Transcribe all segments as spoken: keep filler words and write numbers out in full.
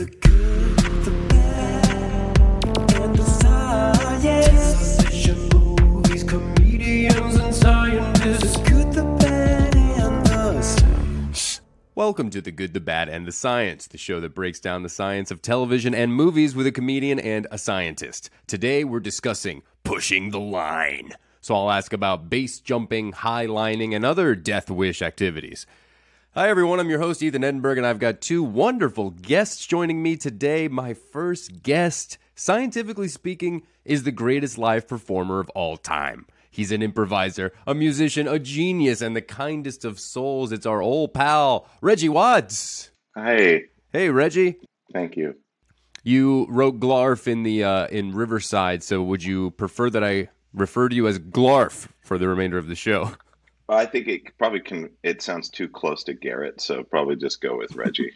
The good, the bad, and the science. Television, movies, comedians, and scientists. The good, the bad, and the science. Welcome to The Good, the Bad, and the Science, the show that breaks down the science of television and movies with a comedian and a scientist. Today we're discussing pushing the line. So I'll ask about base jumping, high lining, and other death wish activities. Hi everyone, I'm your host Ethan Edinburgh, and I've got two wonderful guests joining me today. My first guest, scientifically speaking, is the greatest live performer of all time. He's an improviser, a musician, a genius, and the kindest of souls. It's our old pal, Reggie Watts. Hi. Hey, Reggie. Thank you. You wrote Glarf in the uh, in Riverside, so would you prefer that I refer to you as Glarf for the remainder of the show? I think it probably can, it sounds too close to Garrett, so probably just go with Reggie.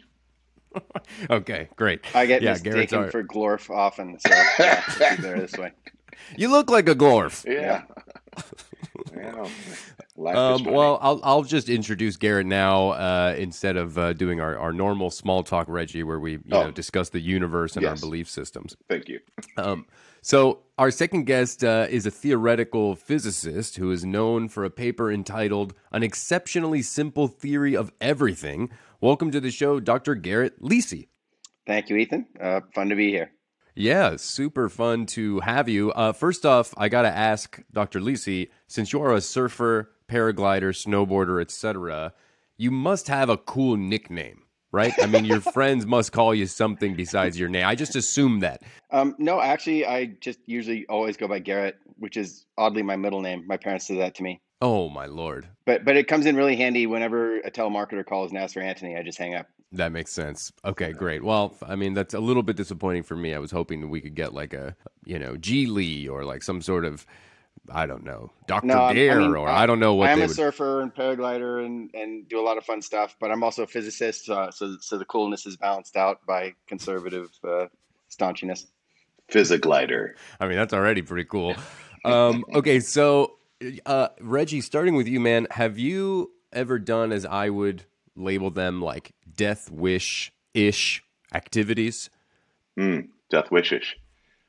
Okay, great. I get yeah, Garrett's mistaken our... for Glorf often, so yeah, let's there this way. You look like a Glorf. Yeah. yeah. Um, well, I'll I'll just introduce Garrett now uh, instead of uh, doing our, our normal small talk, Reggie, where we you oh. know discuss the universe and yes. our belief systems. Thank you. Um, so our second guest uh, is a theoretical physicist who is known for a paper entitled "An Exceptionally Simple Theory of Everything." Welcome to the show, Doctor Garrett Lisi. Thank you, Ethan. Uh, fun to be here. Yeah, super fun to have you. Uh, first off, I got to ask Doctor Lisi, since you're a surfer, paraglider, snowboarder, et cetera, you must have a cool nickname, right? I mean, your friends must call you something besides your name. I just assume that. Um, no, actually, I just usually always go by Garrett, which is oddly my middle name. My parents did that to me. Oh, my Lord. But but it comes in really handy whenever a telemarketer calls and asks for Anthony. I just hang up. That makes sense. Okay, great. Well, I mean, that's a little bit disappointing for me. I was hoping we could get like a, you know, G Lee or like some sort of, I don't know, Doctor No, Dare, I mean, or I don't know what I am they a would... surfer and paraglider and, and do a lot of fun stuff, but I'm also a physicist, uh, so so the coolness is balanced out by conservative uh, staunchiness. Physiglider. I mean, that's already pretty cool. Um, okay, so uh, Reggie, starting with you, man, have you ever done, as I would label them, like death wish-ish activities? Mm, death wishes.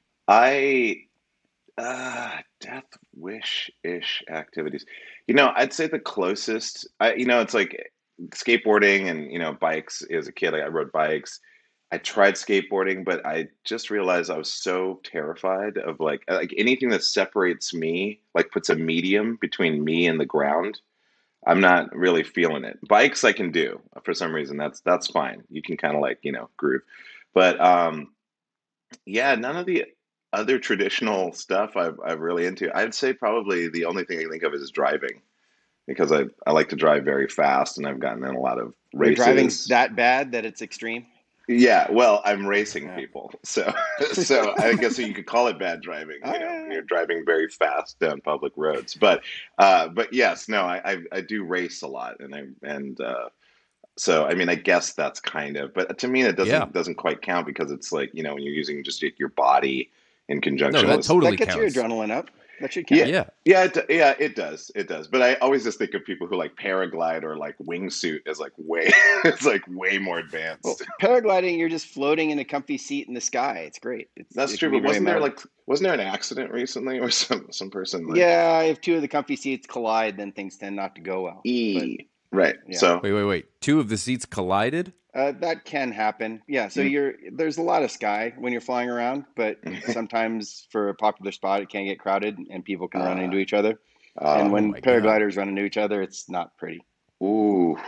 I, uh, death wish-ish activities. You know, I'd say the closest, I, you know, it's like skateboarding and, you know, bikes. As a kid, I rode bikes. I tried skateboarding, but I just realized I was so terrified of like, like anything that separates me, like puts a medium between me and the ground. I'm not really feeling it. Bikes I can do for some reason. That's that's fine. You can kind of like, you know, groove. But um, yeah, none of the other traditional stuff I've I've really into. I'd say probably the only thing I can think of is driving, because I, I like to drive very fast, and I've gotten in a lot of races. Your driving's that bad that it's extreme? Yeah, well, I'm racing people, so so I guess you could call it bad driving. You know, you're driving very fast down public roads, but uh, but yes, no, I, I I do race a lot, and I and uh, so I mean, I guess that's kind of, but to me, it doesn't Yeah. doesn't quite count, because it's like, you know, when you're using just your body in conjunction. No, that with totally That gets counts. your adrenaline up. That should count. Yeah, Yeah. yeah, it, yeah, it does, it does. But I always just think of people who like paraglide or like wingsuit as like way, it's like way more advanced. Well, paragliding, you're just floating in a comfy seat in the sky. It's great. It's, That's it true, can but be wasn't very there mad- like wasn't there an accident recently, or some some person? Like, Yeah, if two of the comfy seats collide, then things tend not to go well. E. Right. Yeah. So Wait, wait, wait. Two of the seats collided? Uh, that can happen. Yeah. So Mm. you're there's a lot of sky when you're flying around, but sometimes for a popular spot, it can get crowded and people can run Ah. into each other. uh, and when my God. paragliders run into each other, it's not pretty. ooh,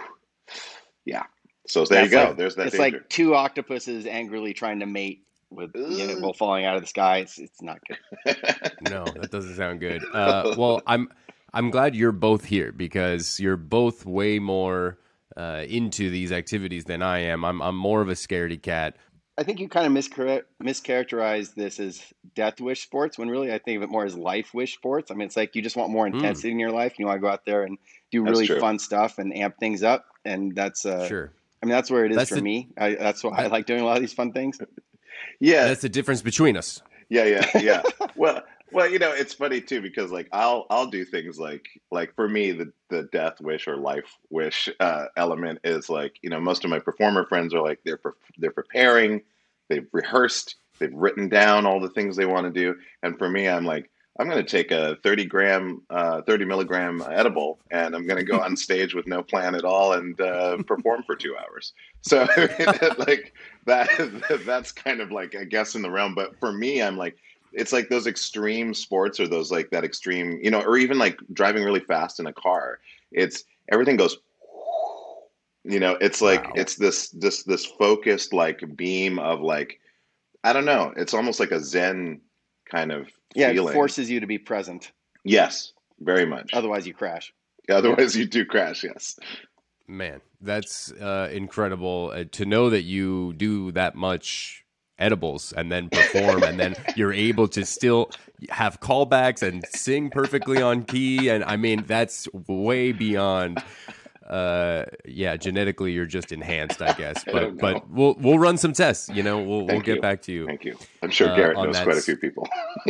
yeah. So there That's you go. like- There's that It's danger. like two octopuses angrily trying to mate with you know, Ugh. while falling out of the sky. It's it's not good. No, that doesn't sound good. Uh, well, I'm I'm glad you're both here, because you're both way more uh, into these activities than I am. I'm I'm more of a scaredy cat. I think you kind of mischar- mischaracterize this as death wish sports, when really I think of it more as life wish sports. I mean, it's like you just want more intensity in your life. You want to go out there and do That's really true. fun stuff and amp things up. And that's, uh, Sure. I mean, that's where it is That's for the- me. I, that's why I like doing a lot of these fun things. yeah, That's the difference between us. yeah, yeah, yeah. well, well, you know, it's funny too, because like I'll I'll do things like like for me the the death wish or life wish uh, element is like, you know, most of my performer friends are like they're pre- they're preparing they've rehearsed, they've written down all the things they want to do. And for me, I'm like, I'm going to take a thirty gram, uh, thirty milligram edible, and I'm going to go on stage with no plan at all and uh, perform for two hours. So like that, that's kind of like, I guess, in the realm. But for me, I'm like, it's like those extreme sports, or those like that extreme, you know, or even like driving really fast in a car. It's everything goes, you know, it's like, Wow. it's this, this, this focused like beam of like, I don't know. It's almost like a Zen kind of Yeah, feeling. it forces you to be present. Yes, very much. Otherwise, you crash. Otherwise, you do crash. Yes. Man, that's uh, incredible uh, to know that you do that much edibles and then perform and then you're able to still have callbacks and sing perfectly on key. And I mean, that's way beyond. Uh, yeah, genetically you're just enhanced, I guess. I But don't know. but we'll we'll run some tests. You know, we'll we'll Thank get you. back to you. Thank you. I'm sure Uh, Garrett on knows that quite a s- few people.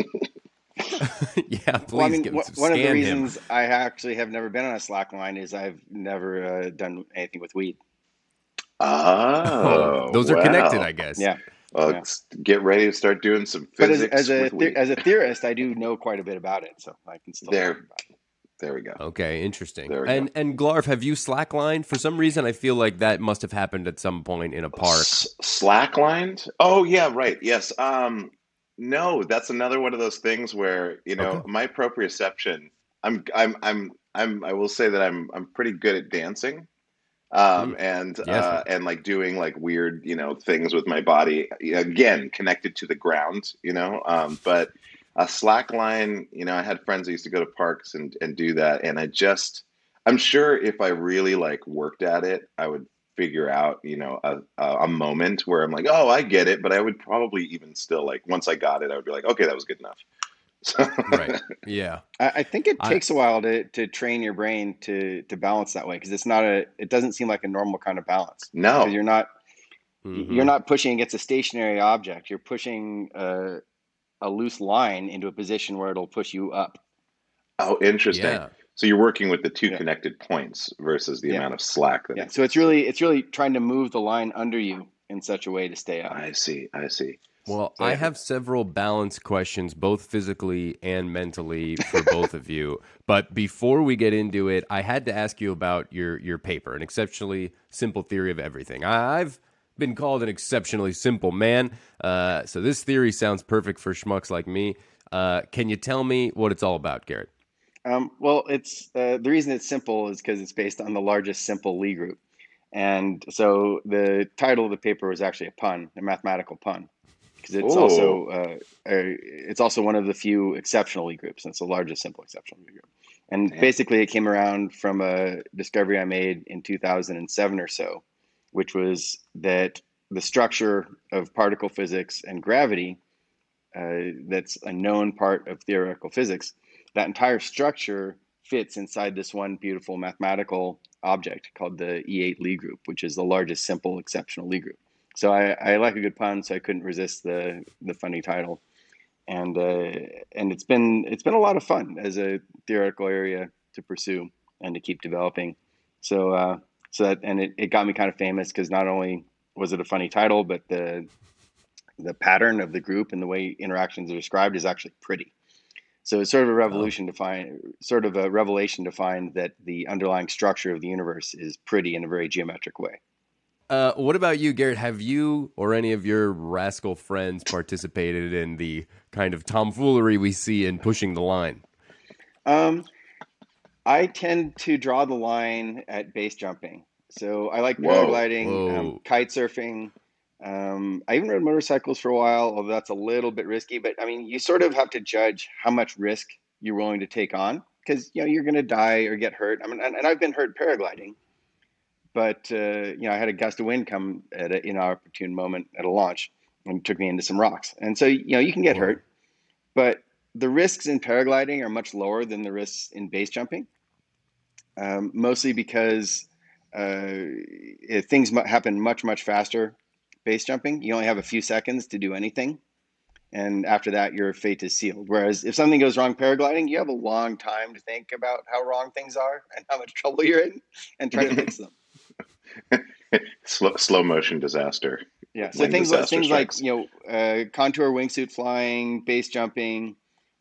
Yeah, please Well, I mean, get, wh- scan one of the him. reasons I actually have never been on a slack line is I've never uh, done anything with weed. Oh, Oh, those are connected, wow. I guess. Yeah. Well, Yeah. s- get ready to start doing some But as, physics as a with the- weed. as a theorist, I do know quite a bit about it, so I can still There. talk about it. There we go. Okay, interesting. There we And and Glarf, have you slacklined? For some reason, I feel like that must have happened at some point in a park. S- slacklined? Oh yeah, right. Yes. Um, no, that's another one of those things where, you know, Okay. my proprioception. I'm, I'm, I'm, I'm. I will say that I'm, I'm pretty good at dancing, um, and Yes. uh, and like doing like weird, you know, things with my body. Again, connected to the ground, you know. Um, but a slackline, you know, I had friends that used to go to parks and and do that, and I just, I'm sure if I really like worked at it, I would figure out, you know, a, a a moment where I'm like, oh, I get it. But I would probably even still like, once I got it, I would be like, okay, that was good enough. So, Right. Yeah. I, I think it I- takes a while to to train your brain to to balance that way because it's not a. It doesn't seem like a normal kind of balance no, because you're not Mhm. you're not pushing against a stationary object. You're pushing a, a loose line into a position where it'll push you up. oh, interesting. Yeah. So you're working with the two Yeah. connected points versus the Yeah. amount of slack that Yeah. it- So it's really it's really trying to move the line under you in such a way to stay up. I see. I see. Well, So, I yeah. have several balance questions, both physically and mentally, for both of you. But before we get into it, I had to ask you about your your paper, An Exceptionally Simple Theory of Everything. I, I've been called an exceptionally simple man, uh, so this theory sounds perfect for schmucks like me. Uh, can you tell me what it's all about, Garrett? Um, well, it's uh, the reason it's simple is because it's based on the largest simple Lie group, and so the title of the paper was actually a pun, a mathematical pun, because it's Ooh. also uh, a, it's also one of the few exceptional Lie groups, and it's the largest simple exceptional Lie group. And Damn. basically, it came around from a discovery I made in two thousand seven or so, which was that the structure of particle physics and gravity, uh, that's a known part of theoretical physics, that entire structure fits inside this one beautiful mathematical object called the E eight Lie group, which is the largest simple exceptional Lie group. So I, I like a good pun, so I couldn't resist the the funny title, and uh, and it's been it's been a lot of fun as a theoretical area to pursue and to keep developing. So uh, so that and it, it got me kind of famous because not only was it a funny title, but the the pattern of the group and the way interactions are described is actually pretty. So it's sort of a revolution to find, sort of a revelation to find that the underlying structure of the universe is pretty in a very geometric way. Uh, what about you, Garrett? Have you or any of your rascal friends participated in the kind of tomfoolery we see in Pushing the Line? Um, I tend to draw the line at base jumping. So I like Whoa. paragliding, Whoa. um, kite surfing. Um, I even rode motorcycles for a while, although that's a little bit risky. But I mean, you sort of have to judge how much risk you're willing to take on because you know you're going to die or get hurt. I mean, and, and I've been hurt paragliding, but uh, you know, I had a gust of wind come at an inopportune moment at a launch and took me into some rocks. And so you know, you can get Whoa. hurt, but the risks in paragliding are much lower than the risks in base jumping, um, mostly because uh, it, things mu- happen much much faster. Base jumping, you only have a few seconds to do anything, and after that, your fate is sealed. Whereas if something goes wrong paragliding, you have a long time to think about how wrong things are and how much trouble you're in, and try to fix them. slow, slow motion disaster. Yeah. So When things like disaster things like strikes. you know uh, contour wingsuit flying, base jumping,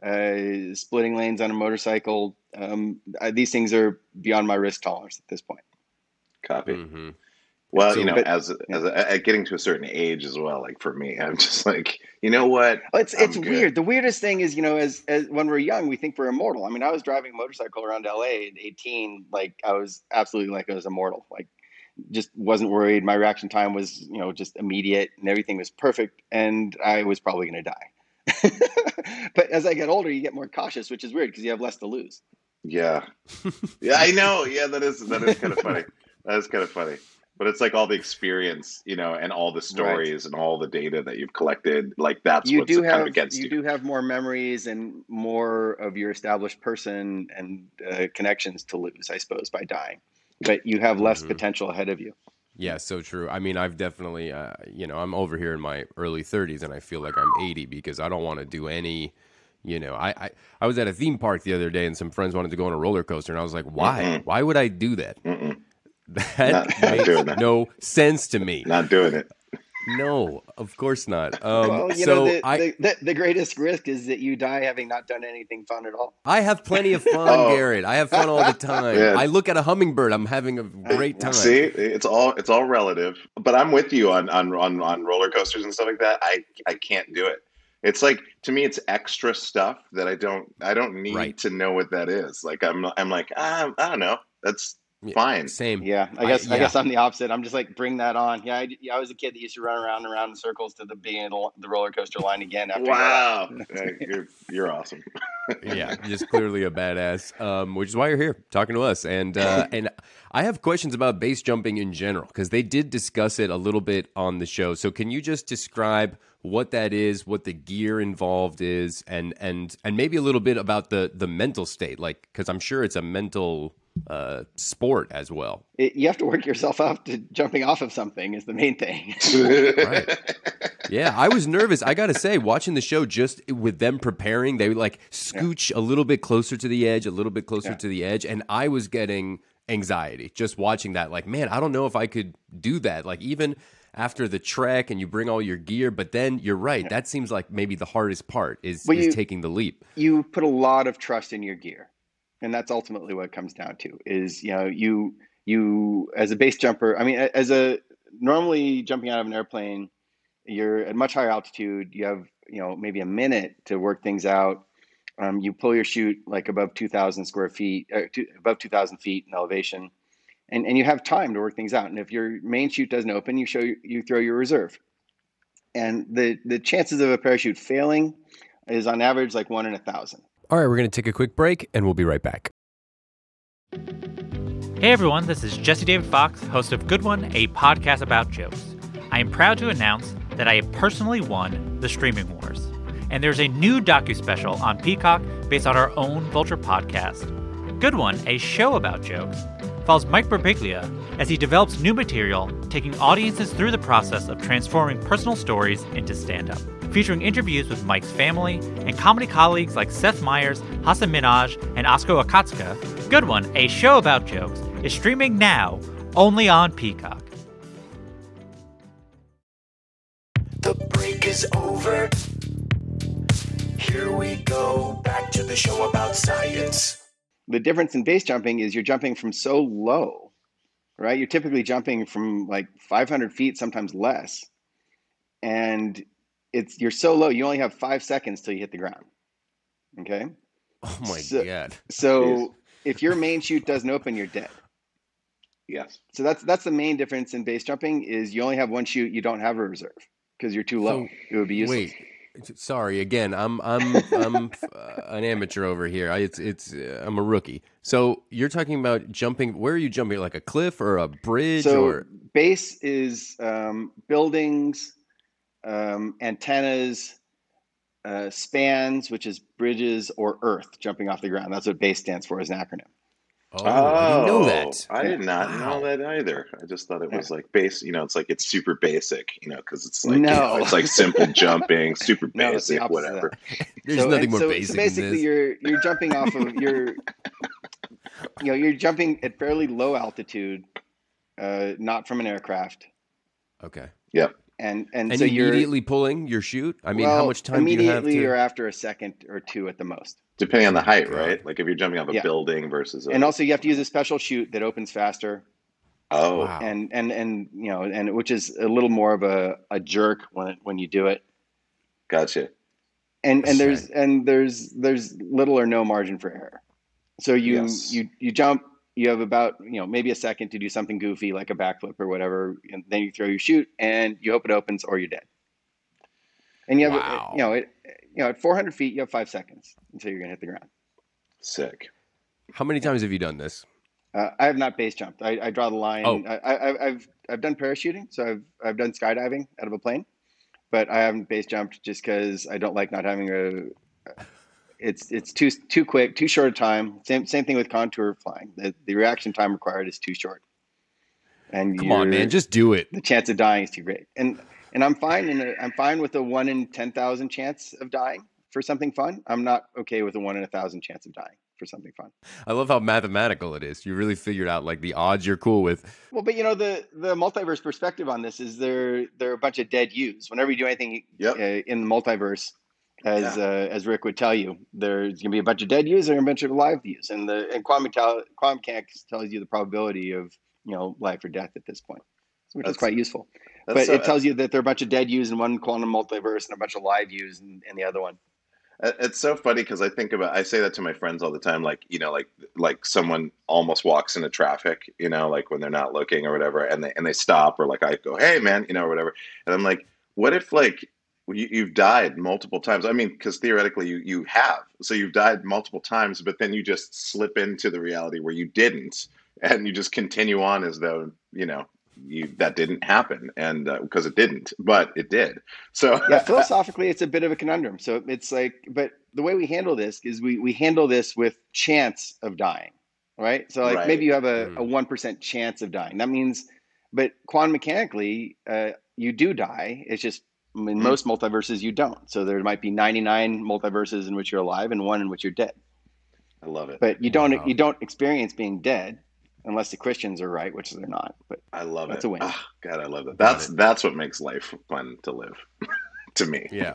uh, splitting lanes on a motorcycle. Um, uh, these things are beyond my risk tolerance at this point. Copy. Mm-hmm. Well, So- you know, But- as yeah. as a, at getting to a certain age as well, like for me, I'm just like, you know what? Well, it's I'm it's good. weird. The weirdest thing is, you know, as as when we're young, we think we're immortal. I mean, I was driving a motorcycle around L A at eighteen, like I was absolutely like I was immortal. Like, just wasn't worried. My reaction time was, you know, just immediate, and everything was perfect, and I was probably going to die. But as I get older, you get more cautious, which is weird because you have less to lose. Yeah, yeah, I know. Yeah, that is that is kind of funny. That is kind of funny. But it's like all the experience, you know, and all the stories and all the data that you've collected. Like that's You what's do kind have of against you you. do have more memories and more of your established person and uh, connections to lose, I suppose, by dying. But you have less Mhm. potential ahead of you. Yeah, so true. I mean, I've definitely, uh, you know, I'm over here in my early thirties, and I feel like I'm eighty because I don't want to do any, you know, I, I, I was at a theme park the other day, and some friends wanted to go on a roller coaster, and I was like, why? Mm-mm. Why would I do that? Mm-mm. That Not- not makes doing that. no sense to me. Not doing it. No, of course not. Um, Well, you so know, the, I, the, the, the greatest risk is that you die having not done anything fun at all. I have plenty of fun, Oh. Garrett. I have fun all the time. Yeah. I look at a hummingbird, I'm having a great time. See, it's all it's all relative. But I'm with you on on on, on roller coasters and stuff like that. I I can't do it. It's like to me, it's extra stuff that I don't I don't need Right. to know what that is. Like I'm I'm like ah, I don't know. That's Yeah, fine. Same. Yeah, I I- guess I, yeah. guess I'm the opposite. I'm just like bring that on. Yeah, I, yeah, I was a kid that used to run around and around in circles to the beginning of the, the roller coaster line again. After he got off. Wow, Yeah, you're you're awesome. Yeah, just clearly a badass, um, which is why you're here talking to us. And uh, and I have questions about base jumping in general because they did discuss it a little bit on the show. So can you just describe what that is, what the gear involved is, and and and maybe a little bit about the the mental state, like because I'm sure it's a mental uh, sport as well. It, you have to work yourself up to jumping off of something is the main thing. Right. Yeah, I was nervous. I got to say, watching the show just with them preparing, they would like scooch a little bit closer to the edge, a little bit closer Yeah. to the edge, and I was getting anxiety just watching that. Like, man, I don't know if I could do that. Like, even after the trek and you bring all your gear, but then you're right. That seems like maybe the hardest part is, Well, is you- taking the leap. You put a lot of trust in your gear, and that's ultimately what it comes down to. Is you know you you as a base jumper. I mean, a- as a normally jumping out of an airplane, you're at much higher altitude. You have you know maybe a minute to work things out. Um, you pull your chute like above two thousand square feet, uh, two, above two thousand feet in elevation, and and you have time to work things out. And if your main chute doesn't open, you show you throw your reserve. And the the chances of a parachute failing is on average like one in a thousand. All right, we're going to take a quick break and we'll be right back. Hey everyone, this is Jesse David Fox, host of Good One, a podcast about jokes. I am proud to announce that I have personally won the Streaming Wars. And there's a new docu-special on Peacock based on our own Vulture podcast. Good One, a show about jokes, follows Mike Birbiglia as he develops new material, taking audiences through the process of transforming personal stories into stand-up. Featuring interviews with Mike's family and comedy colleagues like Seth Meyers, Hasan Minhaj, and Osko Akatsuka, Good One, a show about jokes, is streaming now only on Peacock. The break is over. Here we go, back to the show about science. The difference in base jumping is you're jumping from so low, right? You're typically jumping from like five hundred feet, sometimes less. And it's you're so low, you only have five seconds till you hit the ground. Okay? Oh my So- God. So Jeez. if your main chute doesn't open, you're dead. Yes. So that's that's the main difference in base jumping is you only have one chute, you don't have a reserve because you're too low. So, it would be useless. Wait, sorry again. I'm I'm I'm uh, an amateur over here. I, it's it's uh, I'm a rookie. So you're talking about jumping. Where are you jumping? Like a cliff or a bridge So or? base is um, buildings, um, antennas, uh, spans, which is bridges or earth jumping off the ground. That's what base stands for as an acronym. Oh, I didn't know Oh, that. I did not Wow. know that either. I just thought it Yeah. was like base. You know, it's like it's super basic. You know, because it's like you know, No. it's like simple jumping, super No, it's the basic, opposite of whatever. There's So- nothing and more so, basic so than basically, this. you're you're jumping off of you're you know you're jumping at fairly low altitude, uh, not from an aircraft. Okay. Yep. And and, And so you're immediately pulling your chute? I mean, well, how much time do you have immediately to... or after a second or two at the most. Depending on the height, God. right? Like if you're jumping off a Yeah. building versus a... And also you have to use a special chute that opens faster. Oh, Wow. And and and you know, and which is a little more of a, a jerk when it, when you do it. gotcha. And and there's Okay. and there's there's little or no margin for error. So you Yes. you you jump, you have about, you know, maybe a second to do something goofy like a backflip or whatever, and then you throw your chute and you hope it opens or you're dead. And you have, Wow. you know, it, you know, at four hundred feet, you have five seconds until you're going to hit the ground. Sick. How many times have you done this? Uh, I have not base jumped. I, I draw the line. Oh. I, I, I've I've done parachuting, so I've I've done skydiving out of a plane, but I haven't base jumped just because I don't like not having a. It's it's too too quick, too short a time. Same same thing with contour flying. The, the reaction time required is too short. And Come on, you're- man. Just do it. the chance of dying is too great. And and I'm fine in a, I'm fine with a one in ten thousand chance of dying for something fun. I'm not okay with a one in a thousand chance of dying for something fun. I love how mathematical it is. You really figured out like the odds you're cool with. Well, but you know the the multiverse perspective on this is there there are a bunch of dead U's. Whenever you do anything Yep. uh, in the multiverse, as Yeah. uh, as Rick would tell you, there's gonna be a bunch of dead U's and a bunch of live U's, and the and quantum metal- quantum mechanics tells you the probability of you know life or death at this point, which That's- is quite useful. That's But so- it tells you that there are a bunch of dead U's in one quantum multiverse and a bunch of live U's in, in the other one. It- It's so funny because I think about I say that to my friends all the time, like you know, like like someone almost walks into traffic, you know, like when they're not looking or whatever, and they and they stop, or like I go, hey man, you know, or whatever, and I'm like, what if like you, you've died multiple times? I mean, because theoretically you you have, so you've died multiple times, but then you just slip into the reality where you didn't, and you just continue on as though you know you that didn't happen, and because it didn't, but it did. So Yeah, philosophically, it's a bit of a conundrum. So it's like, but the way we handle this is we we handle this with chance of dying, right? So like Right. maybe you have a Mm. a one percent chance of dying. That means, but quantum mechanically, uh, you do die. It's just in Mm. most multiverses you don't. So there might be ninety-nine multiverses in which you're alive and one in which you're dead. I love it. But you don't Wow. you don't experience being dead unless the Christians are right, which they're not. But I love That's it. a win. Ah, God, I love that. That's that's what makes life fun to live, to me. Yeah.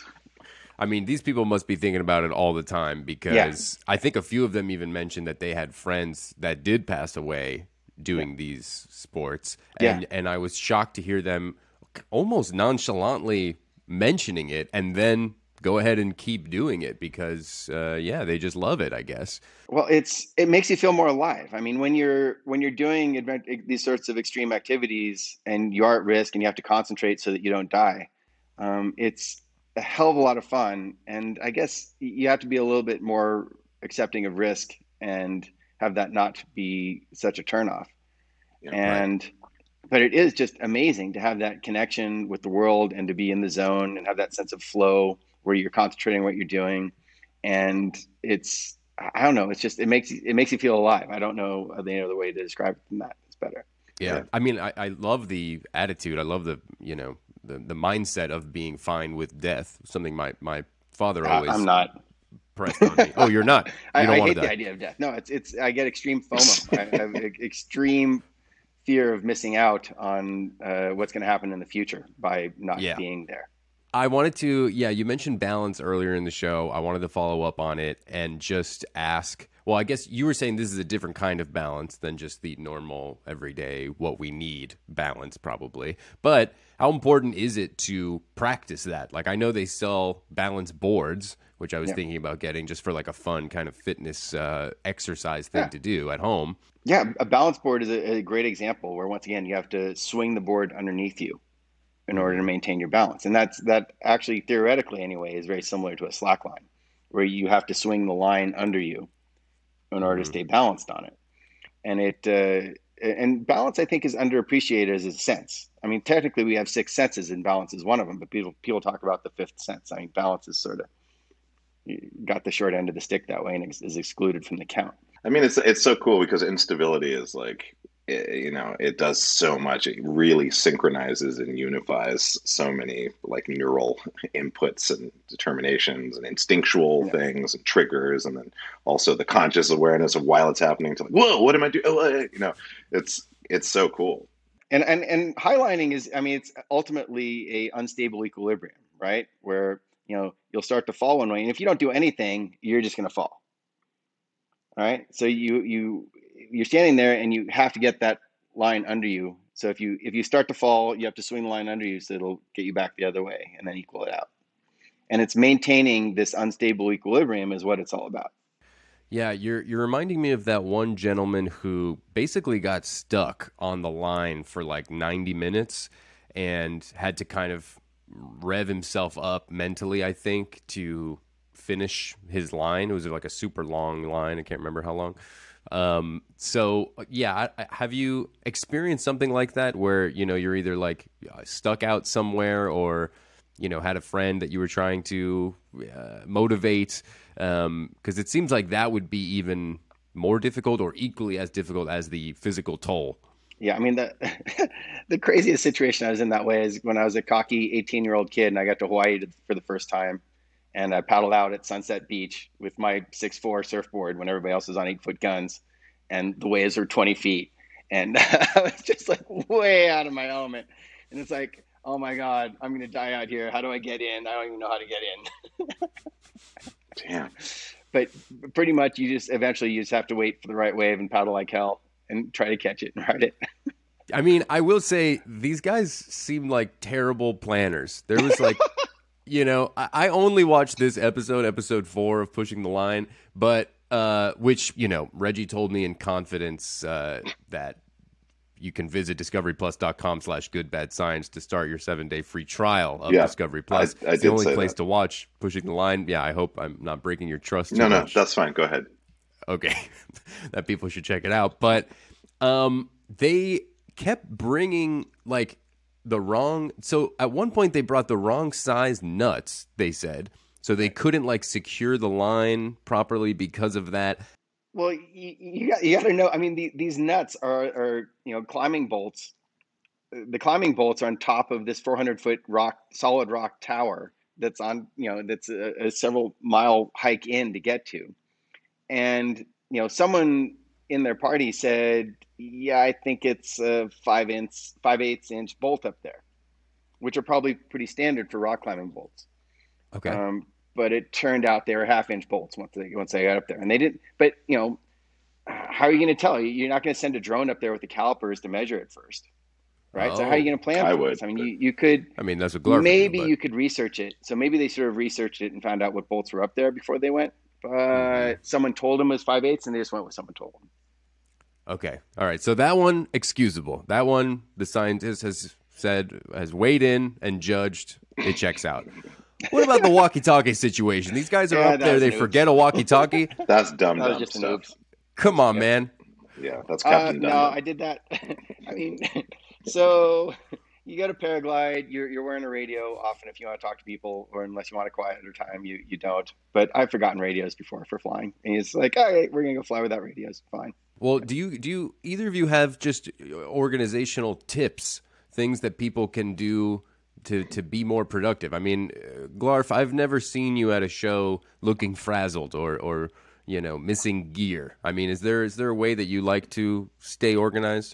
I mean, these people must be thinking about it all the time because I think a few of them even mentioned that they had friends that did pass away doing these sports. And, Yeah. and I was shocked to hear them almost nonchalantly mentioning it and then go ahead and keep doing it because, uh, yeah, they just love it, I guess. Well, it's it makes you feel more alive. I mean, when you're when you're doing advent- these sorts of extreme activities and you are at risk and you have to concentrate so that you don't die, um, it's a hell of a lot of fun. And I guess you have to be a little bit more accepting of risk and have that not be such a turnoff. Yeah, and but it is just amazing to have that connection with the world and to be in the zone and have that sense of flow where you're concentrating on what you're doing. And it's I don't know. It's just it makes you, it makes you feel alive. I don't know any other way to describe it than that. It's better. Yeah. Yeah. I mean, I, I love the attitude. I love the, you know, the, the mindset of being fine with death. Something my, my father I, always I'm not. pressed on me. Oh, you're not. You I, don't I want hate to the die. idea of death. No, it's it's. I get extreme FOMO. I have e- extreme fear of missing out on uh, what's going to happen in the future by not Yeah. being there. I wanted to, yeah, you mentioned balance earlier in the show. I wanted to follow up on it and just ask, well, I guess you were saying this is a different kind of balance than just the normal, everyday, what we need balance, probably. But how important is it to practice that? Like, I know they sell balance boards, which I was Yeah. thinking about getting just for like a fun kind of fitness uh, exercise thing Yeah. to do at home. Yeah, a balance board is a, a great example where once again you have to swing the board underneath you in order to maintain your balance, and that's that actually theoretically anyway is very similar to a slack line, where you have to swing the line under you in order Mhm. to stay balanced on it. And it uh, and balance I think is underappreciated as a sense. I mean, technically we have six senses, and balance is one of them. But people people talk about the fifth sense. I mean, balance is sort of you got the short end of the stick that way and is is excluded from the count. I mean, it's it's so cool because instability is like, it, you know, it does so much. It really synchronizes and unifies so many like neural inputs and determinations and instinctual Yeah. things and triggers, and then also the conscious awareness of while it's happening to like, whoa, what am I doing? Oh, uh, you know, it's it's so cool. And and and highlining is, I mean, it's ultimately a unstable equilibrium, right? Where, you know, you'll start to fall one way, and if you don't do anything, you're just going to fall. All right. So you you you're standing there, and you have to get that line under you. So if you if you start to fall, you have to swing the line under you, so it'll get you back the other way, and then equal it out. And it's maintaining this unstable equilibrium is what it's all about. Yeah, you're you're reminding me of that one gentleman who basically got stuck on the line for like ninety minutes and had to kind of rev himself up mentally, I think, to finish his line. It was like a super long line. I can't remember how long. Um, so yeah, I, have you experienced something like that where, you know, you're either like stuck out somewhere or, you know, had a friend that you were trying to uh, motivate? Um, because it seems like that would be even more difficult or equally as difficult as the physical toll. Yeah, I mean, the the craziest situation I was in that way is when I was a cocky eighteen-year-old kid and I got to Hawaii for the first time, and I paddled out at Sunset Beach with my six foot four surfboard when everybody else was on eight-foot guns, and the waves were twenty feet. And I was just like way out of my element. And it's like, oh my God, I'm going to die out here. How do I get in? I don't even know how to get in. Damn. But pretty much you just eventually you just have to wait for the right wave and paddle like hell and try to catch it and ride it. I mean, I will say these guys seem like terrible planners. There was like, you know, I, I only watched this episode, episode four of Pushing the Line, but uh, which, you know, Reggie told me in confidence uh, that you can visit discoveryplus.com slash good bad science to start your seven day free trial of Yeah, Discovery Plus. I- I it's the did only say place that. to watch Pushing the Line. Yeah, I hope I'm not breaking your trust. Too No, no, much. that's fine. Go ahead. Okay, that people should check it out. But um, they kept bringing like the wrong. So at one point they brought the wrong size nuts. They said so they couldn't like secure the line properly because of that. Well, you, you got you got to know. I mean, the, these nuts are, are you know climbing bolts. The climbing bolts are on top of this four hundred foot rock, solid rock tower that's on you know that's a, a several mile hike in to get to. And you know, someone in their party said, "Yeah, I think it's a five inch, five eighths inch bolt up there," which are probably pretty standard for rock climbing bolts. Okay. Um, but it turned out they were half inch bolts once they once they got up there, and they didn't. But you know, how are you going to tell? You're not going to send a drone up there with the calipers to measure it first, right? Oh, So how are you going to plan I for would, this? I mean, but- you, you could I mean, that's what Glarf maybe did, but- you could research it. So maybe they sort of researched it and found out what bolts were up there before they went. But Mhm. someone told them it was five eighths, and they just went with someone told them. Okay. All right. So that one, excusable. That one, the scientist has said, has weighed in and judged. It checks out. What about the walkie-talkie situation? These guys are Yeah, up that there. was They an oops. forget a walkie-talkie. That's dumb, That was dumb just an stuff. oops. Come on, man. Yeah, that's Uh, Captain no, Dumb. I did that. I mean, so you go to paraglide. You're you're wearing a radio often if you want to talk to people, or unless you want a quieter time, you you don't. But I've forgotten radios before for flying, and it's like, all right, we're gonna go fly without radios. Fine. Well, do you do you either of you have just organizational tips, things that people can do to to be more productive? I mean, uh, Glarf, I've never seen you at a show looking frazzled or or you know missing gear. I mean, is there is there a way that you like to stay organized?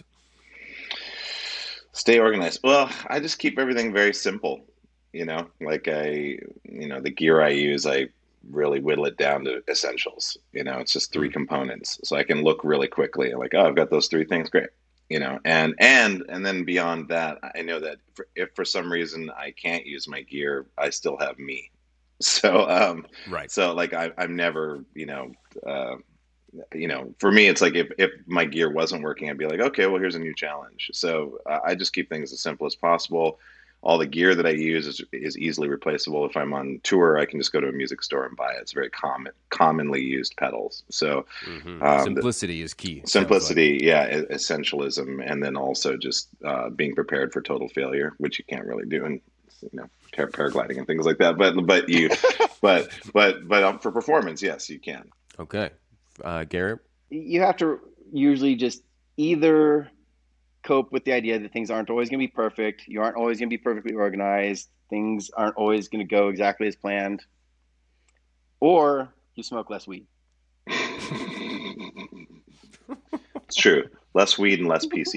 Stay organized. Well, I just keep everything very simple. You know, like I, you know, the gear I use, I really whittle it down to essentials. You know, it's just three components, so I can look really quickly. Like, oh, I've got those three things. Great. You know, and and and then beyond that, I know that for, if for some reason I can't use my gear, I still have me. So, um, Right. so like I, I'm never, you know, uh, you know, for me, it's like if, if my gear wasn't working, I'd be like, okay, well, here's a new challenge. So uh, I just keep things as simple as possible. All the gear that I use is, is easily replaceable. If I'm on tour, I can just go to a music store and buy it. It's very common, commonly used pedals. So Mhm. um, Simplicity is key. it sounds simplicity, yeah, e- essentialism, and then also just uh, being prepared for total failure, which you can't really do in you know par- paragliding and things like that. But but you, but but but um, for performance, yes, you can. like. Okay, uh, Garrett. You have to usually just either cope with the idea that things aren't always going to be perfect. You aren't always going to be perfectly organized. Things aren't always going to go exactly as planned. Or you smoke less weed. It's true. Less weed and less P C P.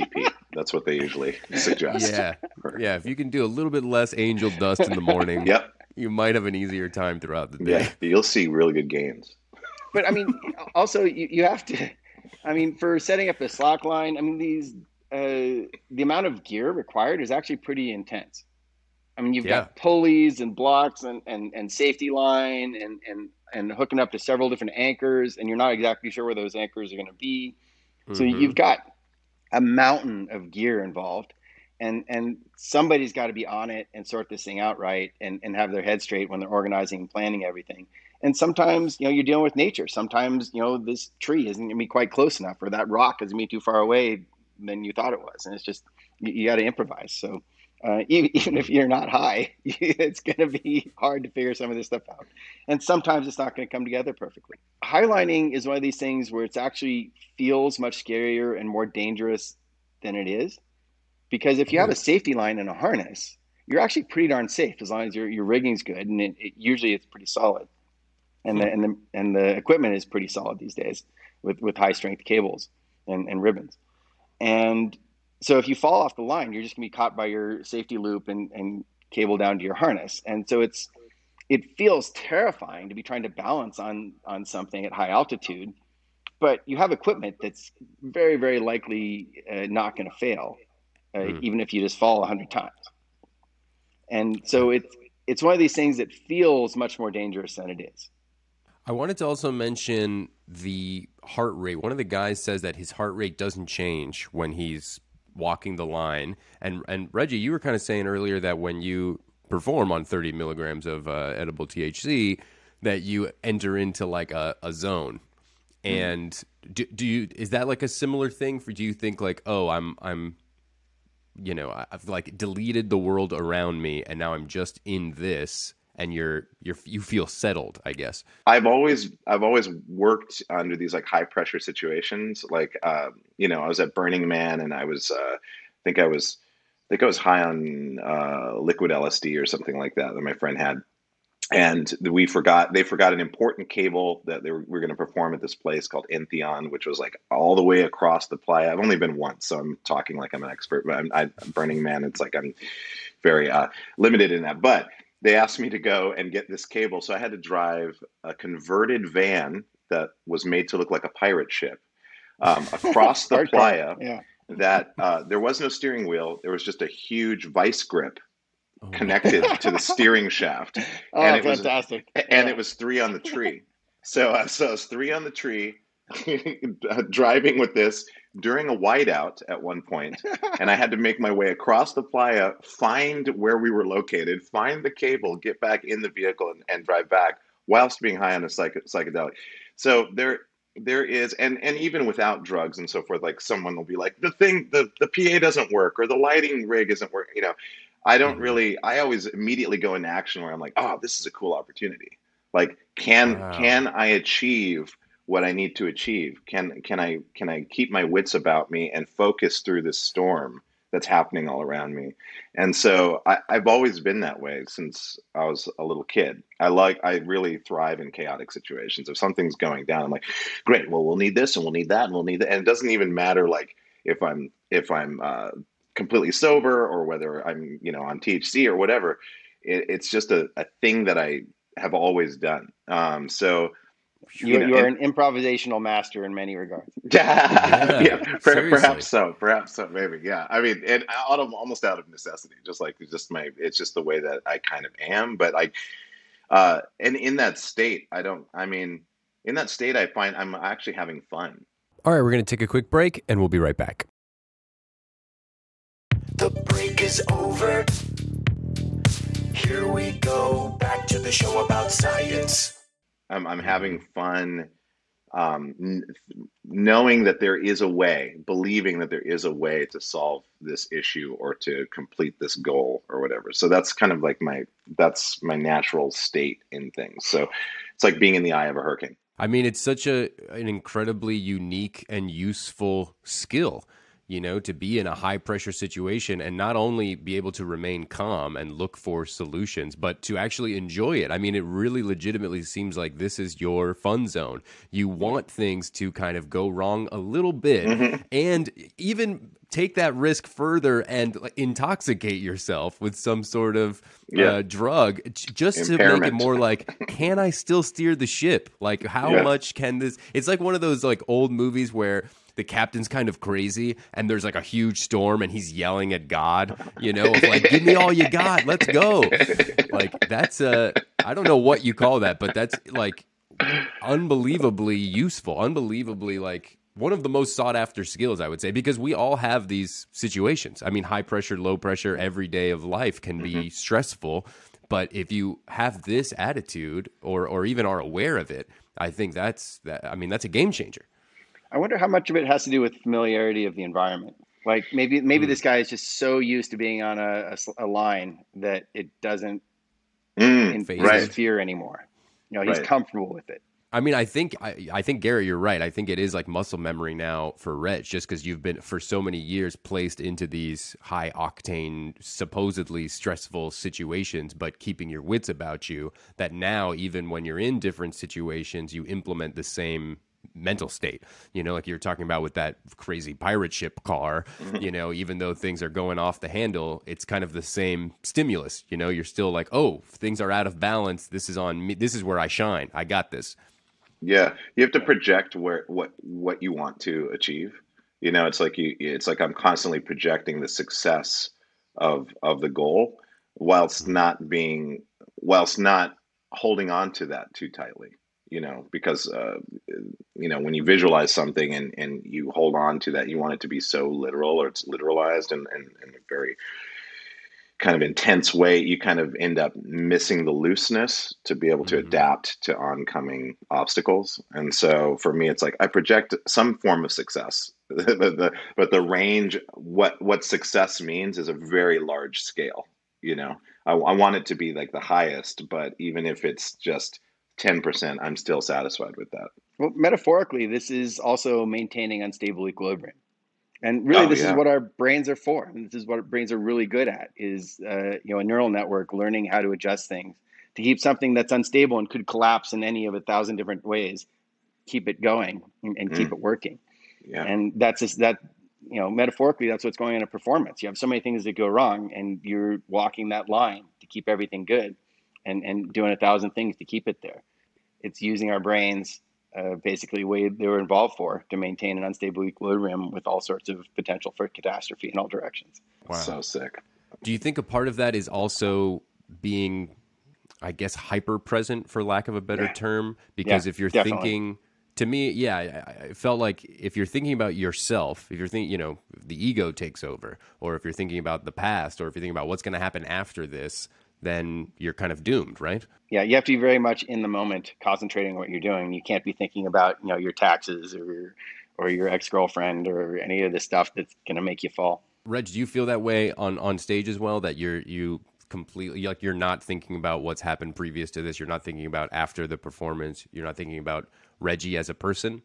That's what they usually suggest. Yeah, yeah. If you can do a little bit less angel dust in the morning, Yep. you might have an easier time throughout the day. Yeah, you'll see really good gains. But I mean, also you, you have to, I mean, for setting up a slack line, I mean, these, uh, the amount of gear required is actually pretty intense. I mean, you've Yeah. got pulleys and blocks and, and, and safety line and, and, and hooking up to several different anchors, and you're not exactly sure where those anchors are going to be. So Mhm. you've got a mountain of gear involved, and, and somebody's got to be on it and sort this thing out right and, and have their head straight when they're organizing and planning everything. And sometimes, you know, you're dealing with nature. Sometimes, you know, this tree isn't going to be quite close enough, or that rock is going to be too far away than you thought it was. And it's just, you, you got to improvise. So uh, even, even if you're not high, it's going to be hard to figure some of this stuff out. And sometimes it's not going to come together perfectly. Highlining is one of these things where it's actually feels much scarier and more dangerous than it is. Because if you have a safety line and a harness, you're actually pretty darn safe as long as your, your rigging's good. And it, it, usually it's pretty solid. And the, and the and the equipment is pretty solid these days with, with high strength cables and, and ribbons. And so if you fall off the line, you're just gonna be caught by your safety loop and, and cable down to your harness. And so it's it feels terrifying to be trying to balance on on something at high altitude, but you have equipment that's very, very likely uh, not gonna fail, uh, mm. even if you just fall a hundred times. And so it's it's one of these things that feels much more dangerous than it is. I wanted to also mention the heart rate. One of the guys says that his heart rate doesn't change when he's walking the line. And and Reggie, you were kind of saying earlier that when you perform on thirty milligrams of uh, edible T H C, that you enter into like a, a zone. And mm. do, do you is that like a similar thing for? Do you think like, oh, I'm I'm, you know, I've like deleted the world around me, and now I'm just in this. And you're you're you feel settled, I guess. I've always I've always worked under these like high pressure situations. Like uh, you know, I was at Burning Man, and I was uh, I think I was I think I was high on uh, liquid L S D or something like that that my friend had, and we forgot they forgot an important cable that they were, we were going to perform at this place called Entheon, which was like all the way across the playa. I've only been once, so I'm talking like I'm an expert. But I'm, I, Burning Man, it's like I'm very uh, limited in that, but. They asked me to go and get this cable. So I had to drive a converted van that was made to look like a pirate ship um, across the playa yeah. that uh, there was no steering wheel. There was just a huge vice grip oh. connected to the steering shaft. Oh, and it fantastic. Was, and yeah. it was three on the tree. So, uh, so it was three on the tree driving with this during a whiteout at one point, and I had to make my way across the playa, find where we were located, find the cable, get back in the vehicle, and, and drive back whilst being high on a psych- psychedelic. So there, there is, and and even without drugs and so forth, like someone will be like, the thing, the the P A doesn't work, or the lighting rig isn't working. You know, I don't mm-hmm. really. I always immediately go into action where I'm like, oh, this is a cool opportunity. Like, can wow. can I achieve what I need to achieve? Can can I can I keep my wits about me and focus through this storm that's happening all around me? And so I, I've always been that way since I was a little kid. I like I really thrive in chaotic situations. If something's going down, I'm like, great. Well, we'll need this and we'll need that and we'll need that. And it doesn't even matter like if I'm if I'm uh, completely sober or whether I'm you know on T H C or whatever. It, it's just a, a thing that I have always done. Um, so. You, you, know, you are and, an improvisational master in many regards. Yeah, yeah per, perhaps so. Perhaps so. Maybe. Yeah. I mean, and out of almost out of necessity, just like just my. It's just the way that I kind of am. But I, uh, and in that state, I don't. I mean, in that state, I find I'm actually having fun. All right, we're going to take a quick break, and we'll be right back. The break is over. Here we go back to the show about science. I'm, I'm having fun um, n- knowing that there is a way, believing that there is a way to solve this issue or to complete this goal or whatever. So that's kind of like my, that's my natural state in things. So it's like being in the eye of a hurricane. I mean, it's such a an incredibly unique and useful skill. you know, to be in a high pressure situation and not only be able to remain calm and look for solutions, but to actually enjoy it. I mean, it really legitimately seems like this is your fun zone. You want things to kind of go wrong a little bit Mm-hmm. and even take that risk further and like, intoxicate yourself with some sort of Yeah. uh, drug j- just to make it Impairment. more like, can I still steer the ship? Like, how Yeah. much can this? It's like one of those like old movies where the captain's kind of crazy and there's like a huge storm and he's yelling at God, you know, of like, give me all you got, let's go. Like, that's uh I don't know what you call that, but that's like unbelievably useful, unbelievably like one of the most sought after skills, I would say, because we all have these situations. I mean, high pressure, low pressure, every day of life can be Mm-hmm. stressful. But if you have this attitude or or even are aware of it, I think that's that. I mean, that's a game changer. I wonder how much of it has to do with familiarity of the environment. Like maybe maybe this guy is just so used to being on a, a s- a line that it doesn't Mm, in, Phase. right. interfere anymore. You know, he's Right. comfortable with it. I mean, I think I, I think Garrett, you're right. I think it is like muscle memory now for Reg, just because you've been for so many years placed into these high octane, supposedly stressful situations, but keeping your wits about you. That now, even when you're in different situations, you implement the same mental state. You know, like you're talking about with that crazy pirate ship car. You know, even though things are going off the handle, it's kind of the same stimulus. You know, you're still like, oh, things are out of balance. This is on me. This is where I shine. I got this. Yeah, you have to project where what what you want to achieve. You know, it's like you it's like I'm constantly projecting the success of of the goal whilst not being whilst not holding on to that too tightly. You know, because uh, you know when you visualize something and and you hold on to that, you want it to be so literal or it's literalized and and, and a very kind of intense way, you kind of end up missing the looseness to be able to Mhm. adapt to oncoming obstacles. And so for me, it's like I project some form of success, but the but the range, what what success means, is a very large scale. You know, I, I want it to be like the highest, but even if it's just ten percent, I'm still satisfied with that. Well, metaphorically, this is also maintaining unstable equilibrium. And really, Oh this is yeah, what our brains are for. And this is what our brains are really good at is, uh, you know, a neural network learning how to adjust things to keep something that's unstable and could collapse in any of a thousand different ways, keep it going and, and keep mm, it working. yeah, And that's just that, you know, metaphorically, that's what's going on in a performance. You have so many things that go wrong and you're walking that line to keep everything good and, and doing a thousand things to keep it there. It's using our brains uh, basically way they were involved for to maintain an unstable equilibrium with all sorts of potential for catastrophe in all directions. Wow. so sick. Do you think a part of that is also being, I guess, hyper present, for lack of a better Yeah. term? Because Yeah, if you're definitely. thinking, to me, yeah, I, I felt like if you're thinking about yourself, if you're thinking, you know, the ego takes over, or if you're thinking about the past, or if you're thinking about what's going to happen after this, then you're kind of doomed, right? Yeah, you have to be very much in the moment, concentrating on what you're doing. You can't be thinking about, you know, your taxes or or your ex-girlfriend or any of the stuff that's going to make you fall. Reg, do you feel that way on, on stage as well? That you're you completely like you're not thinking about what's happened previous to this. You're not thinking about after the performance. You're not thinking about Reggie as a person.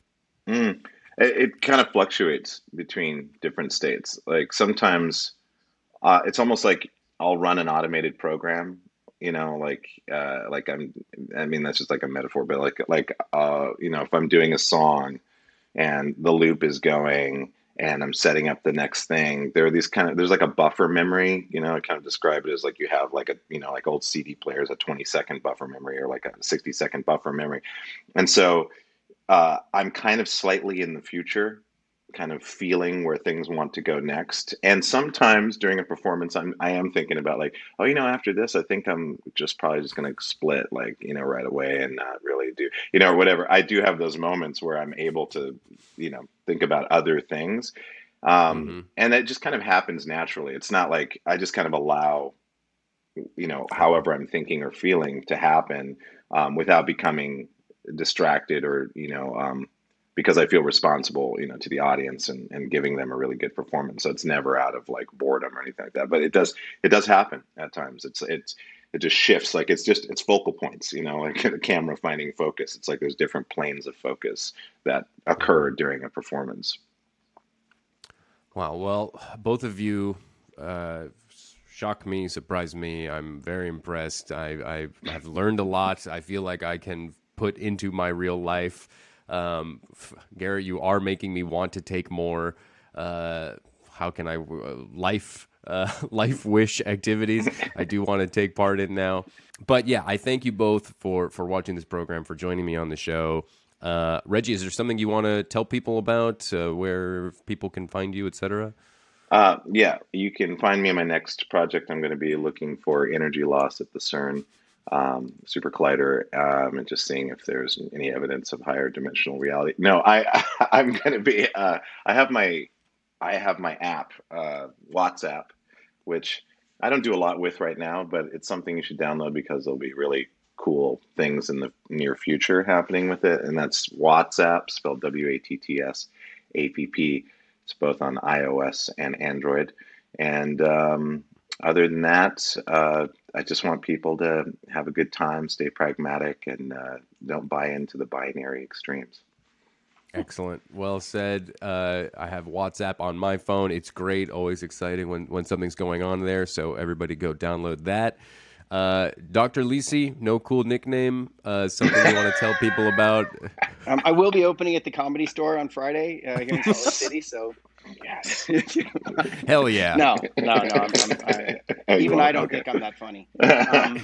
Mm. It, it kind of fluctuates between different states. Like sometimes uh, it's almost like I'll run an automated program, you know, like uh, like I'm. I mean, that's just like a metaphor, but like like uh, you know, if I'm doing a song and the loop is going and I'm setting up the next thing, there are these kind of there's like a buffer memory. You know, I kind of describe it as like you have like a you know like old C D players, a twenty second buffer memory or like a sixty second buffer memory, and so uh, I'm kind of slightly in the future, kind of feeling where things want to go next. And sometimes during a performance, I'm I am thinking about like, oh, you know, after this, I think I'm just probably just going to split, like you know, right away and not really do, you know, or whatever. I do have those moments where I'm able to, you know, think about other things, um, Mm-hmm. and it just kind of happens naturally. It's not like I just kind of allow, you know, Okay. however I'm thinking or feeling to happen um, without becoming distracted or you know um, because I feel responsible you know to the audience and, and giving them a really good performance. So it's never out of like boredom or anything like that. But it does it does happen at times. It's it's it just shifts. Like it's just it's focal points. You know, like the camera finding focus. It's like there's different planes of focus that occur during a performance. Wow. Well, both of you uh, shocked me, surprised me. I'm very impressed. I, I have learned a lot. I feel like I can put into my real life. Um, Garrett, you are making me want to take more. Uh, how can I uh, life uh, life wish activities? I do want to take part in now. But yeah, I thank you both for for watching this program, for joining me on the show. Uh, Reggie, is there something you want to tell people about, uh, where people can find you, et cetera? Uh, yeah, you can find me in my next project. I'm going to be looking for energy loss at the CERN um, Super Collider, um, and just seeing if there's any evidence of higher dimensional reality. No, I, I'm going to be. Uh, I have my, I have my app, uh, WhatsApp, which I don't do a lot with right now, but it's something you should download because there'll be really cool things in the near future happening with it. And that's WhatsApp, spelled W A T T S A P P. It's both on iOS and Android. And um, other than that, uh, I just want people to have a good time, stay pragmatic, and uh, don't buy into the binary extremes. Excellent. Well said. Uh, I have WhatsApp on my phone. It's great. Always exciting when, when something's going on there. So everybody go download that. Uh, Doctor Lisi, no cool nickname. Uh, something you want to tell people about? Um, I will be opening at the Comedy Store on Friday uh, here in Salt Lake City. So, yes. Hell yeah. No, no, no. I'm, I'm, I, even I don't okay. think I'm that funny. Um,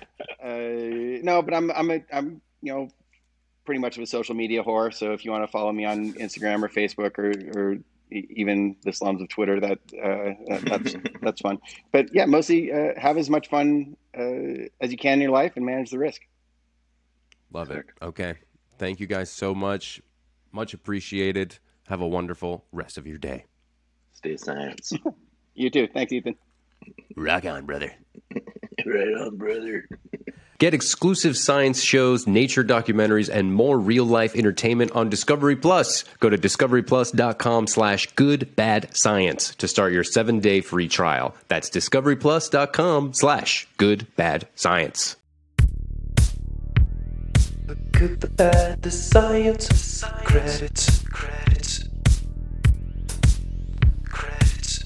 uh, no, but I'm, I'm, a, I'm, you know, pretty much of a social media whore. So if you want to follow me on Instagram or Facebook or, or even the slums of Twitter, that uh, that's that's fun. But yeah, mostly uh, have as much fun uh, as you can in your life and manage the risk. Love it. Okay. Thank you guys so much. Much appreciated. Have a wonderful rest of your day. Stay science. You too. Thanks, Ethan. Rock on, brother. Right on, brother. Get exclusive science shows, nature documentaries, and more real-life entertainment on Discovery Plus. Go to discoveryplus.com slash good bad science to start your seven-day free trial. That's discoveryplus.com slash good bad science. The good, the bad, the science, the science. Credits, credits, credits.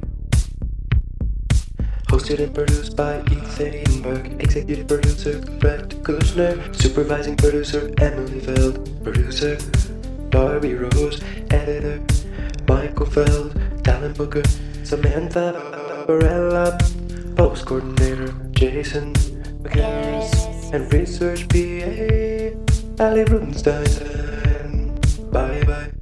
Hosted and produced by Ethan Edenberg. Executive producer Brett Kushner. Supervising producer Emily Feld. Producer Darby Rose. Editor Michael Feld. Talent booker Samantha Barella. Post coordinator Jason McCarris. And research P A Ali Rubenstein. Bye bye.